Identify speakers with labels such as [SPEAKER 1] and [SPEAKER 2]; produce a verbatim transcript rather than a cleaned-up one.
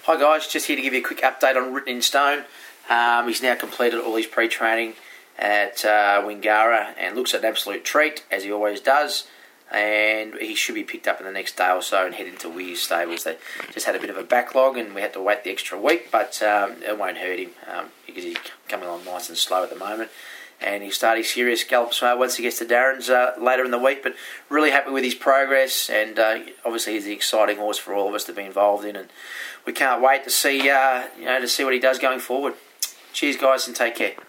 [SPEAKER 1] Hi guys, just here to give you a quick update on Written in Stone. Um, he's now completed all his pre-training at uh, Wingara and looks at an absolute treat, as he always does. And he should be picked up in the next day or so and head into Weir's stables. They just had a bit of a backlog and we had to wait the extra week, but um, it won't hurt him um, because he's coming along nice and slow at the moment. And he'll start his serious gallops uh, once he gets to Darren's uh, later in the week. But really happy with his progress, and uh, obviously he's the exciting horse for all of us to be involved in. And we can't wait to see uh, you know to see what he does going forward. Cheers, guys, and take care.